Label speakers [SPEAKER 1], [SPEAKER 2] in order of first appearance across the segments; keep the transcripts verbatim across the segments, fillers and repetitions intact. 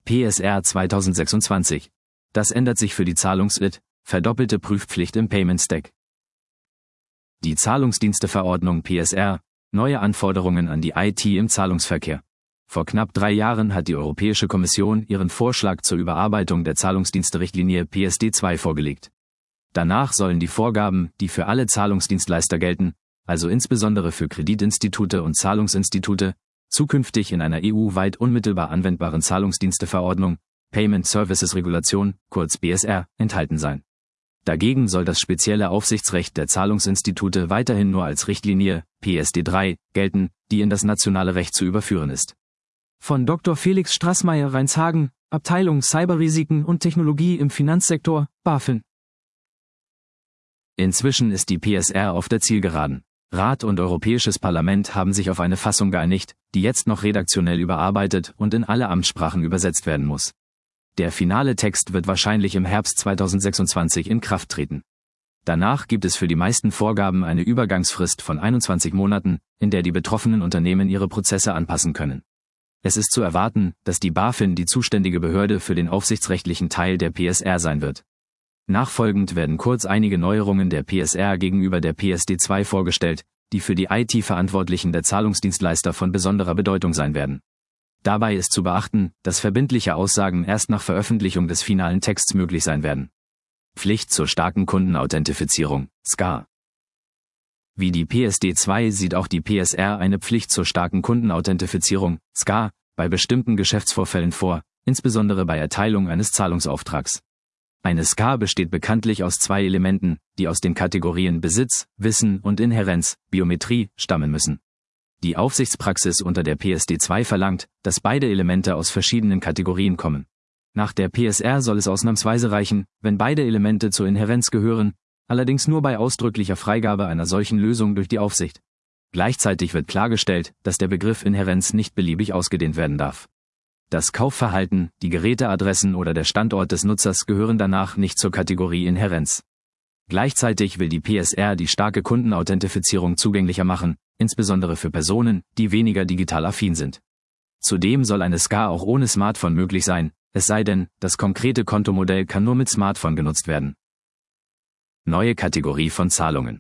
[SPEAKER 1] P S R zweitausendsechsundzwanzig. Das ändert sich für die Zahlungs-I T, verdoppelte Prüfpflicht im Payment Stack. Die Zahlungsdiensteverordnung P S R, neue Anforderungen an die I T im Zahlungsverkehr. Vor knapp drei Jahren hat die Europäische Kommission ihren Vorschlag zur Überarbeitung der Zahlungsdienste-Richtlinie P S D zwei vorgelegt. Danach sollen die Vorgaben, die für alle Zahlungsdienstleister gelten, also insbesondere für Kreditinstitute und Zahlungsinstitute, zukünftig in einer E U-weit unmittelbar anwendbaren Zahlungsdiensteverordnung, Payment Services Regulation, kurz P S R, enthalten sein. Dagegen soll das spezielle Aufsichtsrecht der Zahlungsinstitute weiterhin nur als Richtlinie, P S D drei, gelten, die in das nationale Recht zu überführen ist.
[SPEAKER 2] Von Doktor Felix Straßmayer-Reinshagen, Abteilung Cyberrisiken und Technologie im Finanzsektor, BaFin.
[SPEAKER 1] Inzwischen ist die P S R auf der Zielgeraden. Rat und Europäisches Parlament haben sich auf eine Fassung geeinigt, die jetzt noch redaktionell überarbeitet und in alle Amtssprachen übersetzt werden muss. Der finale Text wird wahrscheinlich im Herbst zweitausendsechsundzwanzig in Kraft treten. Danach gibt es für die meisten Vorgaben eine Übergangsfrist von einundzwanzig Monaten, in der die betroffenen Unternehmen ihre Prozesse anpassen können. Es ist zu erwarten, dass die BaFin die zuständige Behörde für den aufsichtsrechtlichen Teil der P S R sein wird. Nachfolgend werden kurz einige Neuerungen der P S R gegenüber der P S D zwei vorgestellt, die für die I T-Verantwortlichen der Zahlungsdienstleister von besonderer Bedeutung sein werden. Dabei ist zu beachten, dass verbindliche Aussagen erst nach Veröffentlichung des finalen Texts möglich sein werden. Pflicht zur starken Kundenauthentifizierung, S C A. Wie die P S D zwei sieht auch die P S R eine Pflicht zur starken Kundenauthentifizierung, S C A, bei bestimmten Geschäftsvorfällen vor, insbesondere bei Erteilung eines Zahlungsauftrags. Eine S C A besteht bekanntlich aus zwei Elementen, die aus den Kategorien Besitz, Wissen und Inhärenz, Biometrie, stammen müssen. Die Aufsichtspraxis unter der P S D zwei verlangt, dass beide Elemente aus verschiedenen Kategorien kommen. Nach der P S R soll es ausnahmsweise reichen, wenn beide Elemente zur Inhärenz gehören, allerdings nur bei ausdrücklicher Freigabe einer solchen Lösung durch die Aufsicht. Gleichzeitig wird klargestellt, dass der Begriff Inhärenz nicht beliebig ausgedehnt werden darf. Das Kaufverhalten, die Geräteadressen oder der Standort des Nutzers gehören danach nicht zur Kategorie Inhärenz. Gleichzeitig will die P S R die starke Kundenauthentifizierung zugänglicher machen, insbesondere für Personen, die weniger digital affin sind. Zudem soll eine S C A auch ohne Smartphone möglich sein, es sei denn, das konkrete Kontomodell kann nur mit Smartphone genutzt werden. Neue Kategorie von Zahlungen.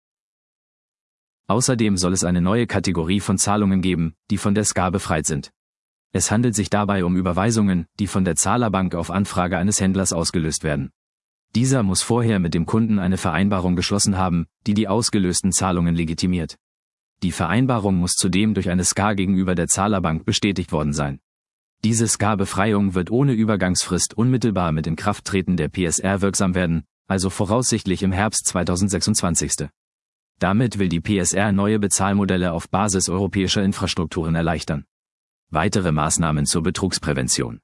[SPEAKER 1] Außerdem soll es eine neue Kategorie von Zahlungen geben, die von der S C A befreit sind. Es handelt sich dabei um Überweisungen, die von der Zahlerbank auf Anfrage eines Händlers ausgelöst werden. Dieser muss vorher mit dem Kunden eine Vereinbarung geschlossen haben, die die ausgelösten Zahlungen legitimiert. Die Vereinbarung muss zudem durch eine S C A gegenüber der Zahlerbank bestätigt worden sein. Diese S C A-Befreiung wird ohne Übergangsfrist unmittelbar mit Inkrafttreten der P S R wirksam werden, also voraussichtlich im Herbst zweitausendsechsundzwanzig. Damit will die P S R neue Bezahlmodelle auf Basis europäischer Infrastrukturen erleichtern. Weitere Maßnahmen zur Betrugsprävention.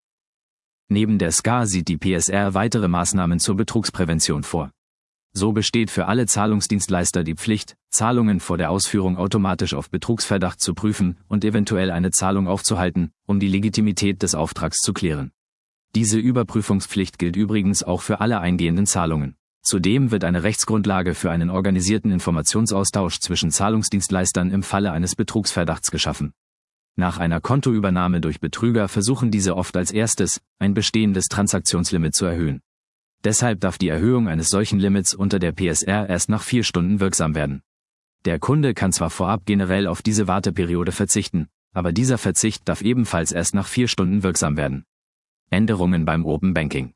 [SPEAKER 1] Neben der S C A sieht die P S R weitere Maßnahmen zur Betrugsprävention vor. So besteht für alle Zahlungsdienstleister die Pflicht, Zahlungen vor der Ausführung automatisch auf Betrugsverdacht zu prüfen und eventuell eine Zahlung aufzuhalten, um die Legitimität des Auftrags zu klären. Diese Überprüfungspflicht gilt übrigens auch für alle eingehenden Zahlungen. Zudem wird eine Rechtsgrundlage für einen organisierten Informationsaustausch zwischen Zahlungsdienstleistern im Falle eines Betrugsverdachts geschaffen. Nach einer Kontoübernahme durch Betrüger versuchen diese oft als erstes, ein bestehendes Transaktionslimit zu erhöhen. Deshalb darf die Erhöhung eines solchen Limits unter der P S R erst nach vier Stunden wirksam werden. Der Kunde kann zwar vorab generell auf diese Warteperiode verzichten, aber dieser Verzicht darf ebenfalls erst nach vier Stunden wirksam werden. Änderungen beim Open Banking.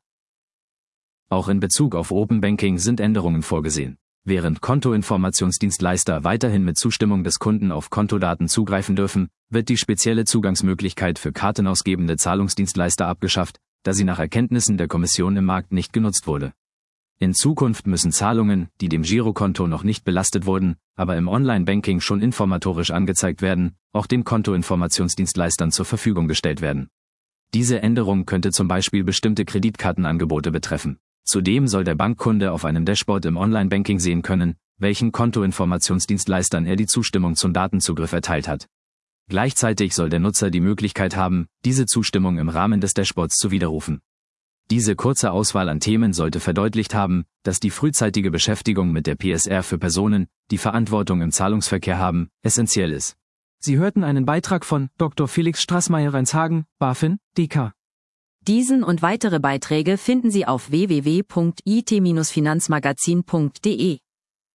[SPEAKER 1] Auch in Bezug auf Open Banking sind Änderungen vorgesehen. Während Kontoinformationsdienstleister weiterhin mit Zustimmung des Kunden auf Kontodaten zugreifen dürfen, wird die spezielle Zugangsmöglichkeit für kartenausgebende Zahlungsdienstleister abgeschafft, da sie nach Erkenntnissen der Kommission im Markt nicht genutzt wurde. In Zukunft müssen Zahlungen, die dem Girokonto noch nicht belastet wurden, aber im Online-Banking schon informatorisch angezeigt werden, auch den Kontoinformationsdienstleistern zur Verfügung gestellt werden. Diese Änderung könnte zum Beispiel bestimmte Kreditkartenangebote betreffen. Zudem soll der Bankkunde auf einem Dashboard im Online-Banking sehen können, welchen Kontoinformationsdienstleistern er die Zustimmung zum Datenzugriff erteilt hat. Gleichzeitig soll der Nutzer die Möglichkeit haben, diese Zustimmung im Rahmen des Dashboards zu widerrufen. Diese kurze Auswahl an Themen sollte verdeutlicht haben, dass die frühzeitige Beschäftigung mit der P S R für Personen, die Verantwortung im Zahlungsverkehr haben, essentiell ist.
[SPEAKER 2] Sie hörten einen Beitrag von Doktor Felix Straßmayer-Reinshagen, BaFin, D K.
[SPEAKER 3] Diesen und weitere Beiträge finden Sie auf w w w punkt i t Bindestrich finanzmagazin punkt de.